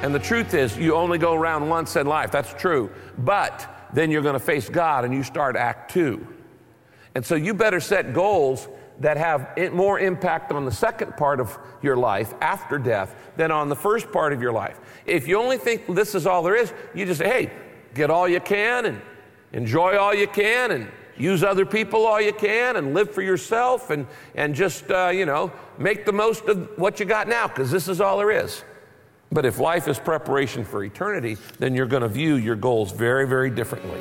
And the truth is, you only go around once in life. That's true. But then you're going to face God and you start Act 2. And so you better set goals that have more impact on the second part of your life after death than on the first part of your life. If you only think this is all there is, you just say, hey, get all you can and enjoy all you can and use other people all you can and live for yourself and just, make the most of what you got now, because this is all there is. But if life is preparation for eternity, then you're going to view your goals very, very differently.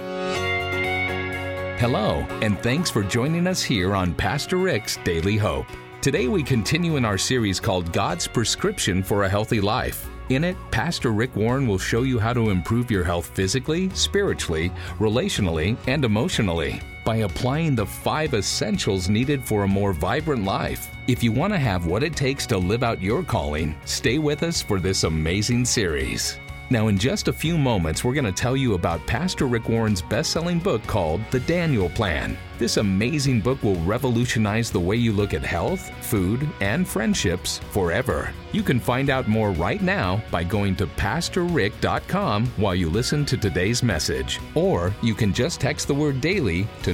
Hello, and thanks for joining us here on Pastor Rick's Daily Hope. Today we continue in our series called God's Prescription for a Healthy Life. In it, Pastor Rick Warren will show you how to improve your health physically, spiritually, relationally, and emotionally by applying the 5 essentials needed for a more vibrant life. If you want to have what it takes to live out your calling, stay with us for this amazing series. Now, in just a few moments, we're going to tell you about Pastor Rick Warren's best-selling book called The Daniel Plan. This amazing book will revolutionize the way you look at health, food, and friendships forever. You can find out more right now by going to PastorRick.com while you listen to today's message. Or you can just text the word DAILY to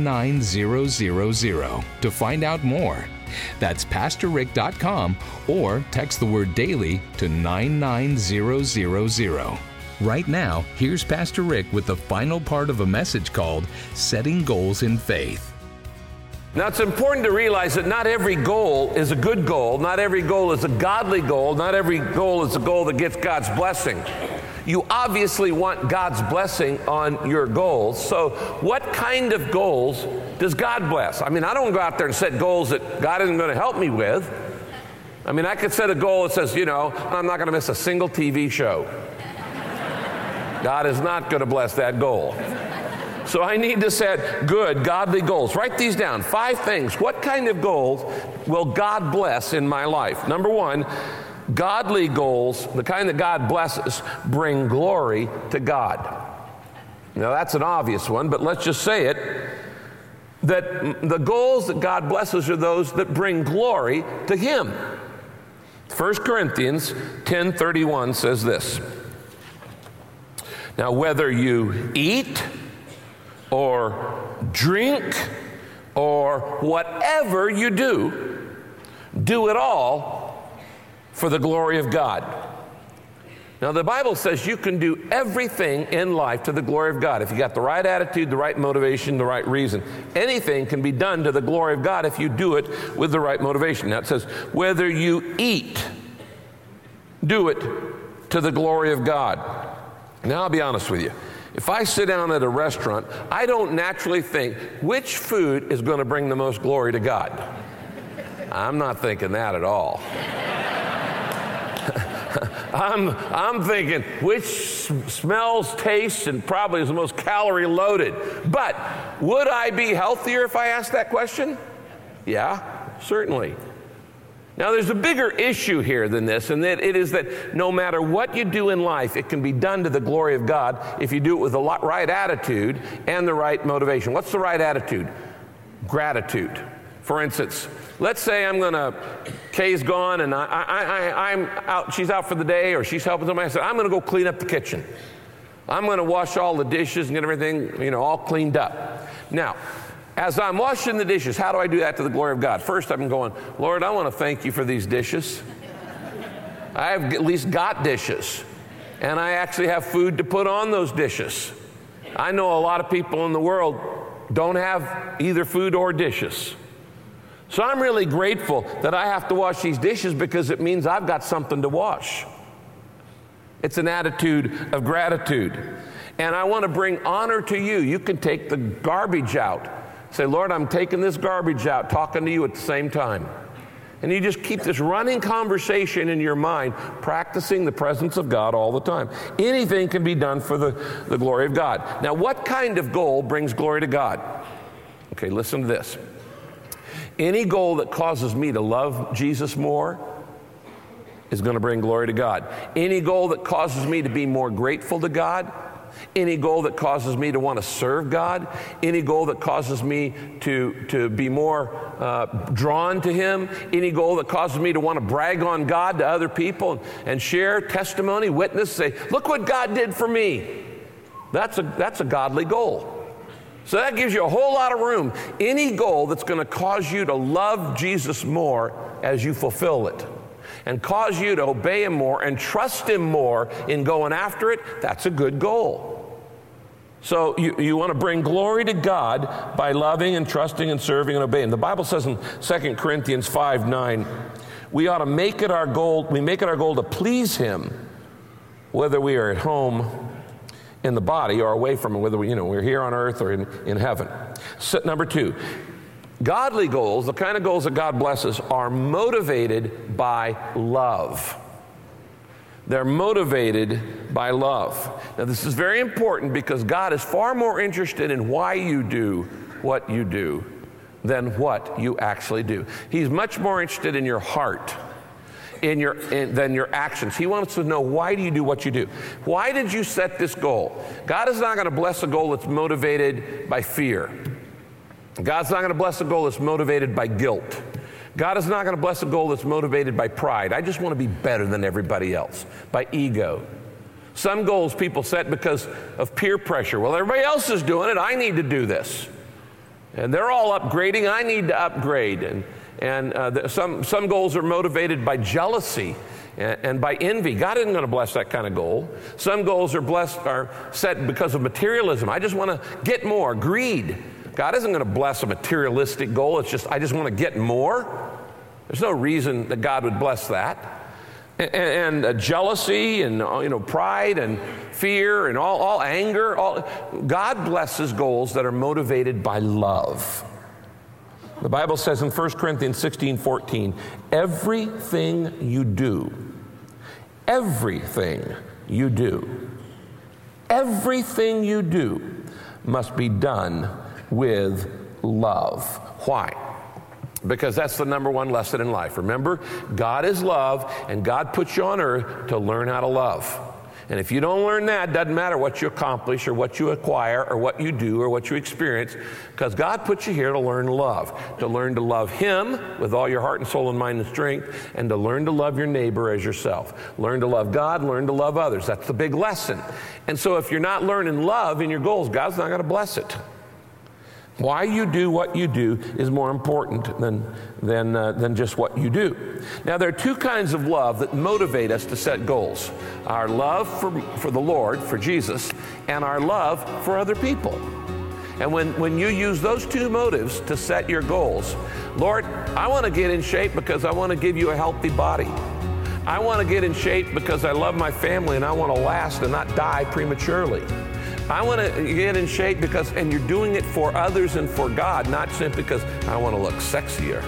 99000 to find out more. That's PastorRick.com or text the word DAILY to 99000. Right now, here's Pastor Rick with the final part of a message called Setting Goals in Faith. Now, it's important to realize that not every goal is a good goal. Not every goal is a godly goal. Not every goal is a goal that gets God's blessing. You obviously want God's blessing on your goals. So what kind of goals does God bless? I mean, I don't go out there and set goals that God isn't going to help me with. I mean, I could set a goal that says, I'm not going to miss a single TV show. God is not going to bless that goal. So I need to set good, godly goals. Write these down. 5 things. What kind of goals will God bless in my life? Number 1, godly goals, the kind that God blesses, bring glory to God. Now that's an obvious one, but let's just say it, that the goals that God blesses are those that bring glory to Him. 1 Corinthians 10:31 says this. Now whether you eat or drink or whatever you do, do it all for the glory of God. Now the Bible says you can do everything in life to the glory of God. If you got the right attitude, the right motivation, the right reason, anything can be done to the glory of God if you do it with the right motivation. Now it says, whether you eat, do it to the glory of God. Now I'll be honest with you. If I sit down at a restaurant, I don't naturally think, which food is going to bring the most glory to God? I'm not thinking that at all. I'm thinking, which smells, tastes, and probably is the most calorie loaded. But would I be healthier if I asked that question? Yeah, certainly. Now, there's a bigger issue here than this, and that it is that no matter what you do in life, it can be done to the glory of God if you do it with the right attitude and the right motivation. What's the right attitude? Gratitude. For instance, let's say Kay's gone and I'm out, she's out for the day, or she's helping somebody. I said, I'm going to go clean up the kitchen. I'm going to wash all the dishes and get everything, all cleaned up. Now, as I'm washing the dishes, how do I do that to the glory of God? First, I'm going, Lord, I want to thank you for these dishes. I have at least got dishes, and I actually have food to put on those dishes. I know a lot of people in the world don't have either food or dishes. So I'm really grateful that I have to wash these dishes because it means I've got something to wash. It's an attitude of gratitude. And I want to bring honor to you. You can take the garbage out. Say, Lord, I'm taking this garbage out, talking to you at the same time. And you just keep this running conversation in your mind, practicing the presence of God all the time. Anything can be done for the glory of God. Now, what kind of goal brings glory to God? Okay, listen to this. Any goal that causes me to love Jesus more is going to bring glory to God. Any goal that causes me to be more grateful to God any goal that causes me to want to serve God, any goal that causes me to be more drawn to Him, any goal that causes me to want to brag on God to other people and share testimony, witness, say, look what God did for me. That's a godly goal. So that gives you a whole lot of room. Any goal that's going to cause you to love Jesus more as you fulfill it, and cause you to obey Him more and trust Him more in going after it, that's a good goal. So you want to bring glory to God by loving and trusting and serving and obeying. The Bible says in 2 Corinthians 5:9, we ought to make it our goal to please Him, whether we are at home in the body or away from Him, whether we're here on earth or in heaven. So, number 2, godly goals, the kind of goals that God blesses, are motivated by love. They're motivated by love. Now, this is very important because God is far more interested in why you do what you do than what you actually do. He's much more interested in your heart than your actions. He wants to know, why do you do what you do? Why did you set this goal? God is not going to bless a goal that's motivated by fear. God's not going to bless a goal that's motivated by guilt. God is not going to bless a goal that's motivated by pride. I just want to be better than everybody else, by ego. Some goals people set because of peer pressure. Well, everybody else is doing it. I need to do this. And they're all upgrading. I need to upgrade. And some goals are motivated by jealousy and by envy. God isn't going to bless that kind of goal. Some goals are set because of materialism. I just want to get more. Greed. God isn't going to bless a materialistic goal. It's just, I just want to get more. There's no reason that God would bless that. And jealousy and pride and fear and all anger. God blesses goals that are motivated by love. The Bible says in 1 Corinthians 16:14, everything you do must be done with love. Why? Because that's the number one lesson in life. Remember, God is love, and God put you on earth to learn how to love. And if you don't learn that, it doesn't matter what you accomplish or what you acquire or what you do or what you experience, because God put you here to learn love Him with all your heart and soul and mind and strength, and to learn to love your neighbor as yourself. Learn to love God, learn to love others. That's the big lesson. And so if you're not learning love in your goals, God's not going to bless it. Why you do what you do is more important than just what you do. Now, there are two kinds of love that motivate us to set goals. Our love for the Lord, for Jesus, and our love for other people. And when you use those two motives to set your goals, Lord, I want to get in shape because I want to give you a healthy body. I want to get in shape because I love my family and I want to last and not die prematurely. I want to get in shape and you're doing it for others and for God, not simply because I want to look sexier.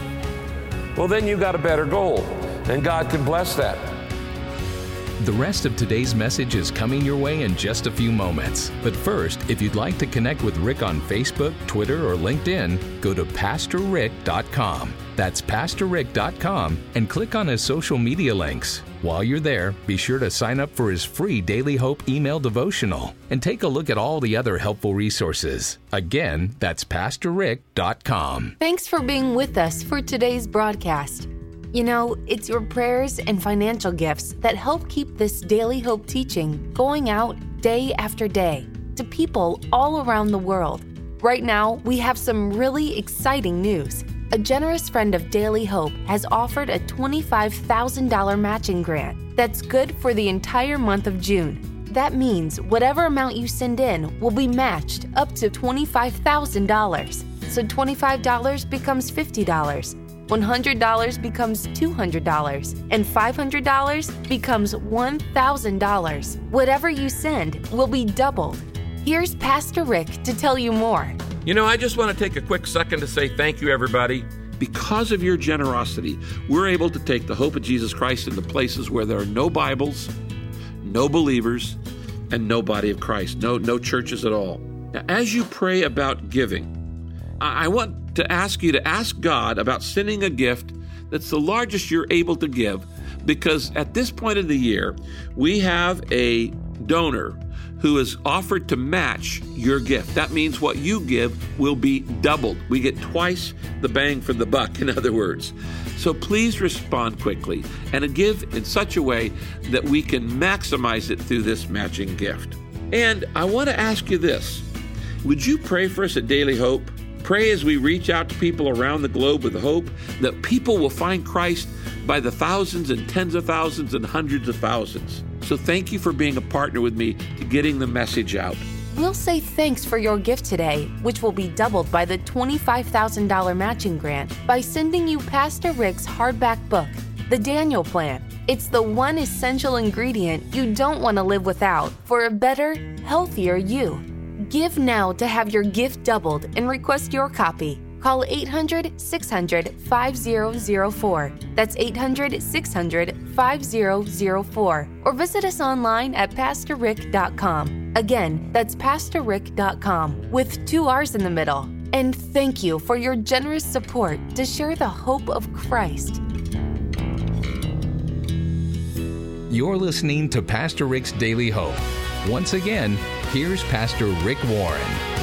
Well, then you got a better goal, and God can bless that. The rest of today's message is coming your way in just a few moments. But first, if you'd like to connect with Rick on Facebook, Twitter, or LinkedIn, go to PastorRick.com. That's PastorRick.com, and click on his social media links. While you're there, be sure to sign up for his free Daily Hope email devotional and take a look at all the other helpful resources. Again, that's PastorRick.com. Thanks for being with us for today's broadcast. You know, it's your prayers and financial gifts that help keep this Daily Hope teaching going out day after day to people all around the world. Right now, we have some really exciting news. A generous friend of Daily Hope has offered a $25,000 matching grant that's good for the entire month of June. That means whatever amount you send in will be matched up to $25,000. So $25 becomes $50, $100 becomes $200, and $500 becomes $1,000. Whatever you send will be doubled. Here's Pastor Rick to tell you more. You know, I just want to take a quick second to say thank you, everybody. Because of your generosity, we're able to take the hope of Jesus Christ into places where there are no Bibles, no believers, and no body of Christ, no churches at all. Now, as you pray about giving, I want to ask you to ask God about sending a gift that's the largest you're able to give, because at this point of the year, we have a donor who has offered to match your gift. That means what you give will be doubled. We get twice the bang for the buck, in other words. So please respond quickly and give in such a way that we can maximize it through this matching gift. And I want to ask you this. Would you pray for us at Daily Hope? Pray as we reach out to people around the globe with hope that people will find Christ by the thousands and tens of thousands and hundreds of thousands. So thank you for being a partner with me to getting the message out. We'll say thanks for your gift today, which will be doubled by the $25,000 matching grant by sending you Pastor Rick's hardback book, The Daniel Plan. It's the one essential ingredient you don't want to live without for a better, healthier you. Give now to have your gift doubled and request your copy. Call 800-600-5004. That's 800-600-5004. Or visit us online at PastorRick.com. Again, that's PastorRick.com with 2 R's in the middle. And thank you for your generous support to share the hope of Christ. You're listening to Pastor Rick's Daily Hope. Once again, here's Pastor Rick Warren.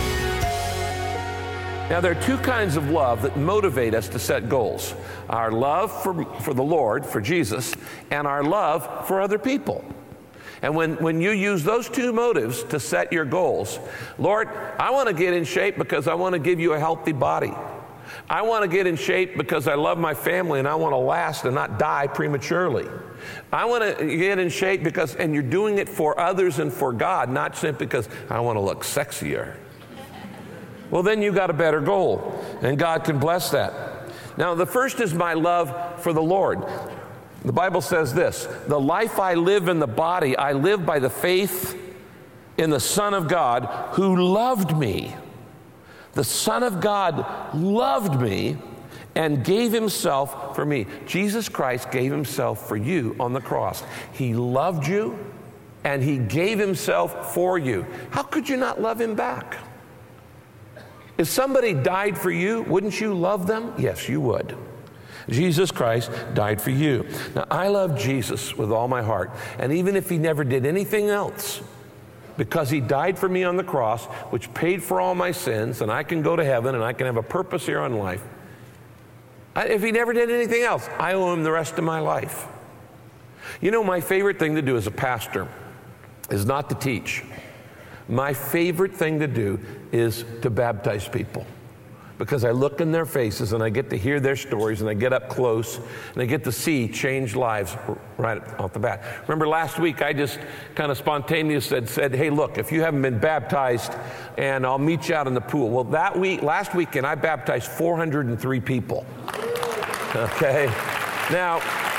Now, there are 2 kinds of love that motivate us to set goals. Our love for the Lord, for Jesus, and our love for other people. And when you use those 2 motives to set your goals, Lord, I want to get in shape because I want to give you a healthy body. I want to get in shape because I love my family and I want to last and not die prematurely. I want to get in shape because, and you're doing it for others and for God, not simply because I want to look sexier. Well, then you got a better goal, and God can bless that. Now, the first is my love for the Lord. The Bible says this, the life I live in the body, I live by the faith in the Son of God who loved me. The Son of God loved me and gave himself for me. Jesus Christ gave himself for you on the cross. He loved you and he gave himself for you. How could you not love him back? If somebody died for you, wouldn't you love them? Yes, you would. Jesus Christ died for you. Now, I love Jesus with all my heart. And even if he never did anything else, because he died for me on the cross, which paid for all my sins, and I can go to heaven and I can have a purpose here on life. If he never did anything else, I owe him the rest of my life. You know, my favorite thing to do as a pastor is not to teach. My favorite thing to do is to baptize people, because I look in their faces and I get to hear their stories and I get up close and I get to see changed lives right off the bat. Remember last week I just kind of spontaneously said, hey, look, if you haven't been baptized, and I'll meet you out in the pool. Well, last weekend I baptized 403 people. Okay? Now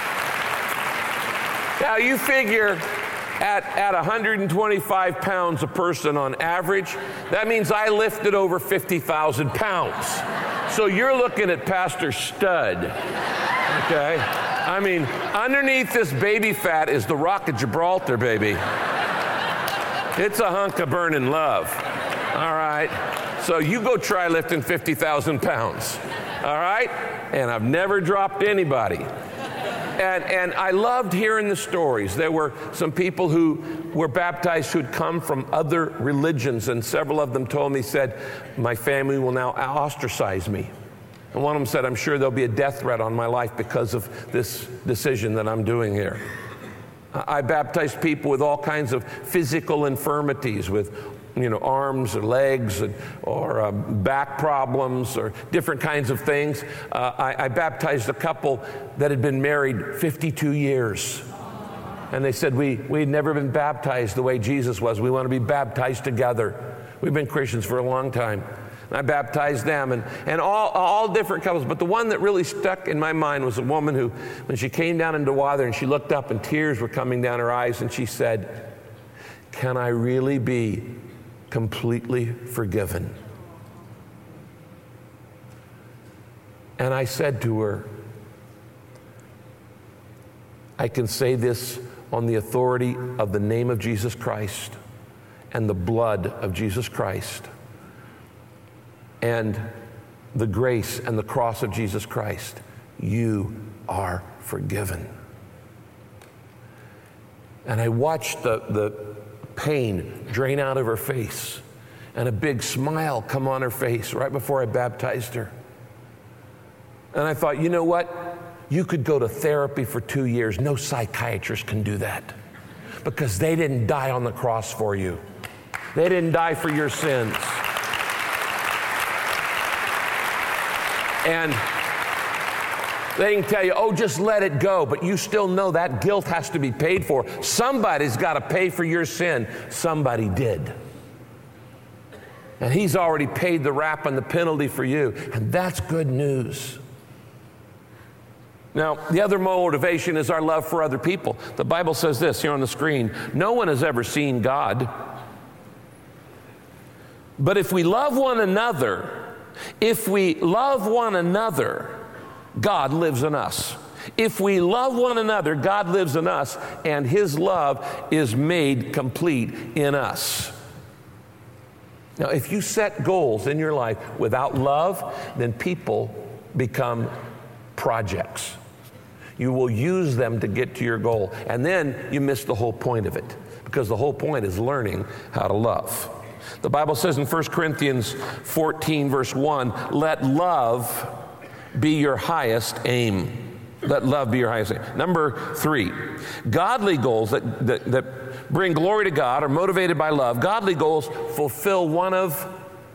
you figure at 125 pounds a person on average, that means I lifted over 50,000 pounds. So you're looking at Pastor Stud, okay? I mean, underneath this baby fat is the Rock of Gibraltar, baby. It's a hunk of burning love, all right? So you go try lifting 50,000 pounds, all right? And I've never dropped anybody. And I loved hearing the stories. There were some people who were baptized who had come from other religions, and several of them told me, said, my family will now ostracize me. And one of them said, I'm sure there'll be a death threat on my life because of this decision that I'm doing here. I baptized people with all kinds of physical infirmities, with arms or legs or back problems or different kinds of things. I baptized a couple that had been married 52 years. And they said, we'd never been baptized the way Jesus was. We want to be baptized together. We've been Christians for a long time. And I baptized them and all different couples. But the one that really stuck in my mind was a woman who, when she came down into water and she looked up and tears were coming down her eyes, and she said, can I really be completely forgiven? And I said to her, I can say this on the authority of the name of Jesus Christ and the blood of Jesus Christ and the grace and the cross of Jesus Christ. You are forgiven. And I watched the pain drain out of her face and a big smile come on her face right before I baptized her. And I thought, you know what? You could go to therapy for 2 years. No psychiatrist can do that because they didn't die on the cross for you. They didn't die for your sins. And they can tell you, oh, just let it go, but you still know that guilt has to be paid for. Somebody's got to pay for your sin. Somebody did. And he's already paid the rap and the penalty for you. And that's good news. Now, the other motivation is our love for other people. The Bible says this here on the screen: no one has ever seen God. But if we love one another, God lives in us. If we love one another, God lives in us, and his love is made complete in us. Now, if you set goals in your life without love, then people become projects. You will use them to get to your goal, and then you miss the whole point of it, because the whole point is learning how to love. The Bible says in 1 Corinthians 14, verse 1, let love be your highest aim. Let love be your highest aim. Number 3, godly goals that bring glory to God are motivated by love. Godly goals fulfill one of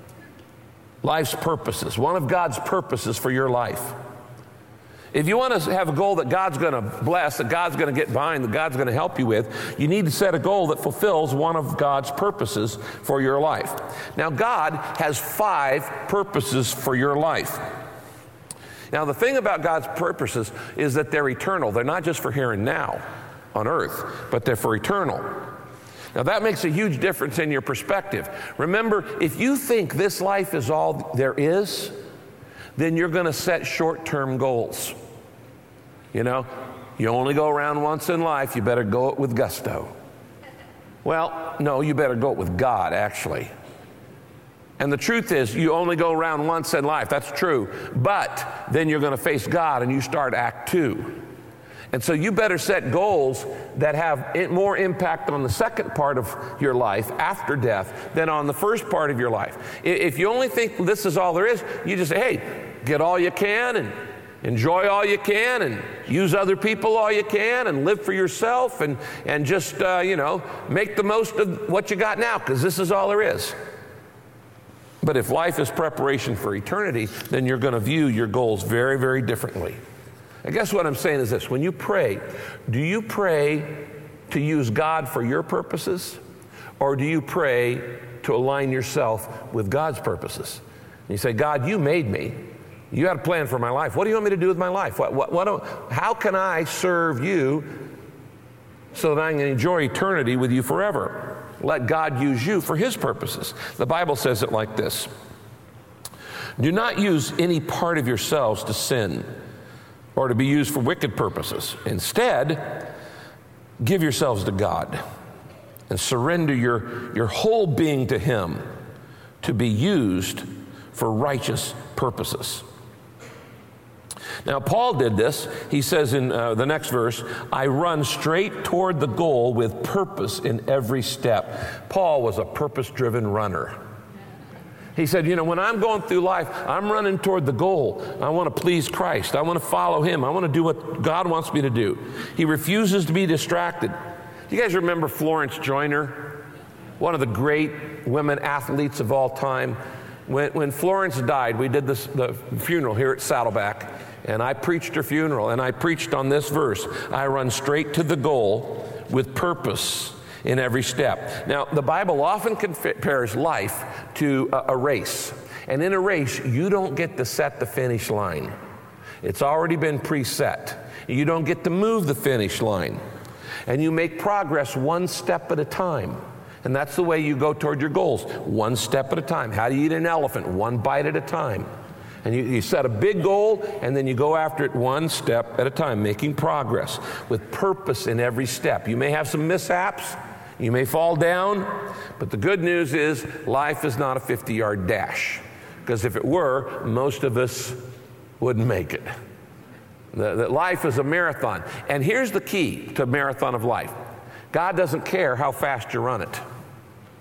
life's purposes, one of God's purposes for your life. If you want to have a goal that God's going to bless, that God's going to get behind, that God's going to help you with, you need to set a goal that fulfills one of God's purposes for your life. Now, God has 5 purposes for your life. Now, the thing about God's purposes is that they're eternal. They're not just for here and now on earth, but they're for eternal. Now, that makes a huge difference in your perspective. Remember, if you think this life is all there is, then you're going to set short-term goals. You know, you only go around once in life, you better go it with gusto. Well, no, you better go it with God, actually. And the truth is, you only go around once in life. That's true. But then you're going to face God and you start Act 2. And so you better set goals that have more impact on the second part of your life after death than on the first part of your life. If you only think this is all there is, you just say, hey, get all you can and enjoy all you can and use other people all you can and live for yourself and just, make the most of what you got now, because this is all there is. But if life is preparation for eternity, then you're going to view your goals very, very differently. I guess what I'm saying is this: when you pray, do you pray to use God for your purposes, or do you pray to align yourself with God's purposes? And you say, God, you made me. You had a plan for my life. What do you want me to do with my life? How can I serve you so that I can enjoy eternity with you forever? Let God use you for his purposes. The Bible says it like this: do not use any part of yourselves to sin or to be used for wicked purposes. Instead, give yourselves to God and surrender your whole being to him to be used for righteous purposes. Now, Paul did this. He says in the next verse, I run straight toward the goal with purpose in every step. Paul was a purpose-driven runner. He said, when I'm going through life, I'm running toward the goal. I want to please Christ. I want to follow him. I want to do what God wants me to do. He refuses to be distracted. Do you guys remember Florence Joyner, one of the great women athletes of all time? When Florence died, we did the funeral here at Saddleback, and I preached her funeral, and I preached on this verse: I run straight to the goal with purpose in every step. Now, the Bible often compares life to a race. And in a race, you don't get to set the finish line. It's already been preset. You don't get to move the finish line. And you make progress one step at a time. And that's the way you go toward your goals, one step at a time. How do you eat an elephant? One bite at a time. And you set a big goal, and then you go after it one step at a time, making progress with purpose in every step. You may have some mishaps. You may fall down, but the good news is life is not a 50-yard dash, because if it were, most of us wouldn't make it. That life is a marathon. And here's the key to a marathon of life: God doesn't care how fast you run it.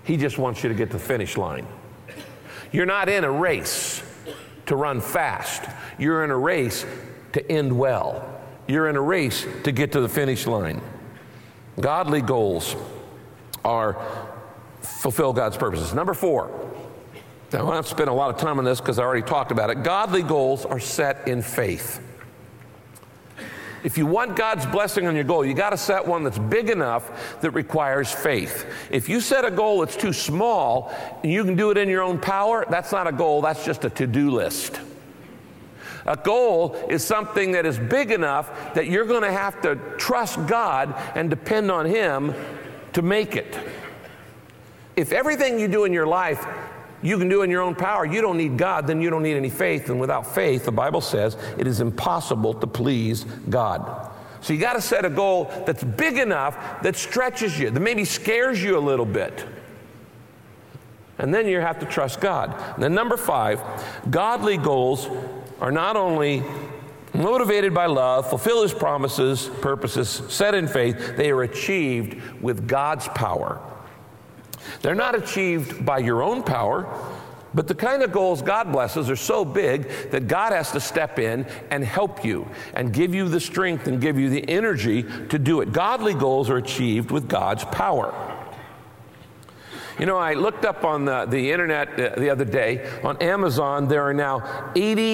He just wants you to get to the finish line. You're not in a race to run fast. You're in a race to end well. You're in a race to get to the finish line. Godly goals are fulfill God's purposes. Number 4. Now, I won't spend a lot of time on this because I already talked about it. Godly goals are set in faith. If you want God's blessing on your goal, you got to set one that's big enough that requires faith. If you set a goal that's too small and you can do it in your own power, that's not a goal, that's just a to-do list. A goal is something that is big enough that you're going to have to trust God and depend on Him to make it. If everything you do in your life you can do in your own power, you don't need God, then you don't need any faith. And without faith, the Bible says, it is impossible to please God. So you got to set a goal that's big enough that stretches you, that maybe scares you a little bit. And then you have to trust God. And then number 5, godly goals are not only motivated by love, fulfill His promises, purposes, set in faith, they are achieved with God's power. They're not achieved by your own power, but the kind of goals God blesses are so big that God has to step in and help you and give you the strength and give you the energy to do it. Godly goals are achieved with God's power. You know, I looked up on the internet the other day. On Amazon, there are now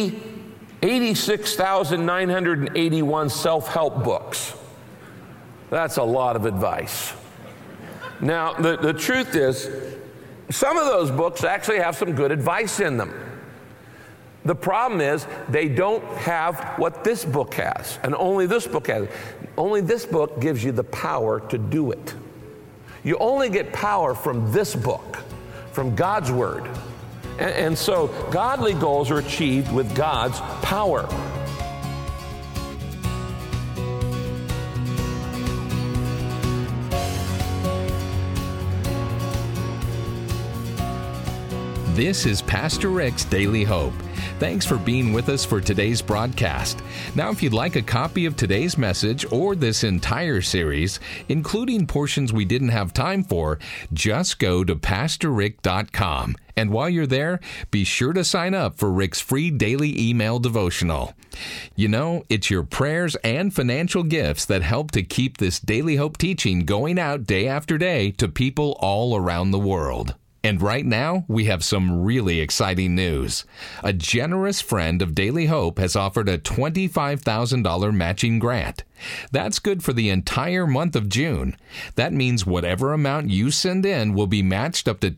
86,981 self-help books. That's a lot of advice. Now, the truth is, some of those books actually have some good advice in them. The problem is, they don't have what this book has, and only this book has. Only this book gives you the power to do it. You only get power from this book, from God's Word. And so, godly goals are achieved with God's power. This is Pastor Rick's Daily Hope. Thanks for being with us for today's broadcast. Now, if you'd like a copy of today's message or this entire series, including portions we didn't have time for, just go to PastorRick.com. And while you're there, be sure to sign up for Rick's free daily email devotional. You know, it's your prayers and financial gifts that help to keep this Daily Hope teaching going out day after day to people all around the world. And right now, we have some really exciting news. A generous friend of Daily Hope has offered a $25,000 matching grant. That's good for the entire month of June. That means whatever amount you send in will be matched up to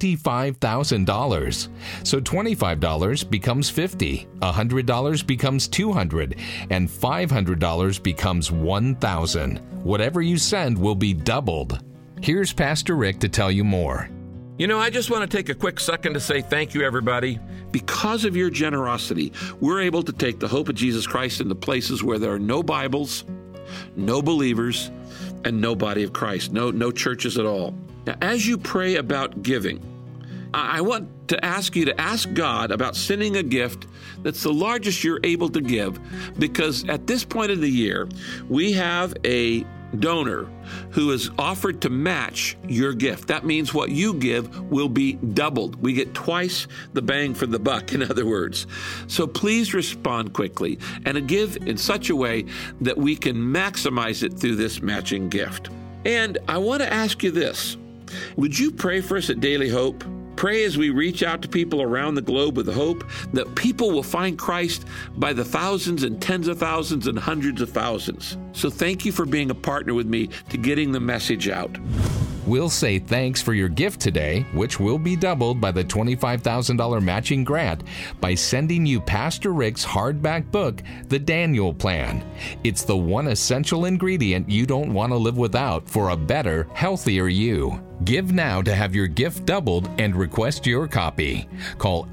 $25,000. So $25 becomes $50, $100 becomes $200, and $500 becomes $1,000. Whatever you send will be doubled. Here's Pastor Rick to tell you more. You know, I just want to take a quick second to say thank you, everybody. Because of your generosity, we're able to take the hope of Jesus Christ into places where there are no Bibles, no believers, and no body of Christ, no churches at all. Now, as you pray about giving, I want to ask you to ask God about sending a gift that's the largest you're able to give, because at this point of the year, we have a donor who has offered to match your gift. That means what you give will be doubled. We get twice the bang for the buck, in other words. So please respond quickly and give in such a way that we can maximize it through this matching gift. And I want to ask you this. Would you pray for us at Daily Hope? Pray as we reach out to people around the globe with the hope that people will find Christ by the thousands and tens of thousands and hundreds of thousands. So thank you for being a partner with me to getting the message out. We'll say thanks for your gift today, which will be doubled by the $25,000 matching grant, by sending you Pastor Rick's hardback book, The Daniel Plan. It's the one essential ingredient you don't want to live without for a better, healthier you. Give now to have your gift doubled and request your copy. Call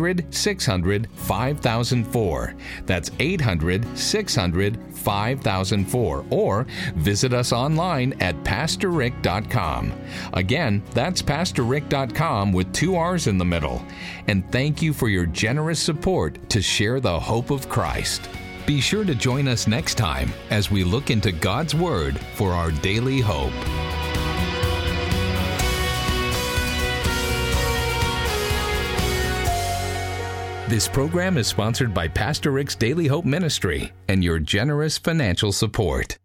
800-600-5004. That's 800-600-5004. Or visit us online at PastorRick.com. Again, that's PastorRick.com with 2 R's in the middle. And thank you for your generous support to share the hope of Christ. Be sure to join us next time as we look into God's Word for our daily hope. This program is sponsored by Pastor Rick's Daily Hope Ministry and your generous financial support.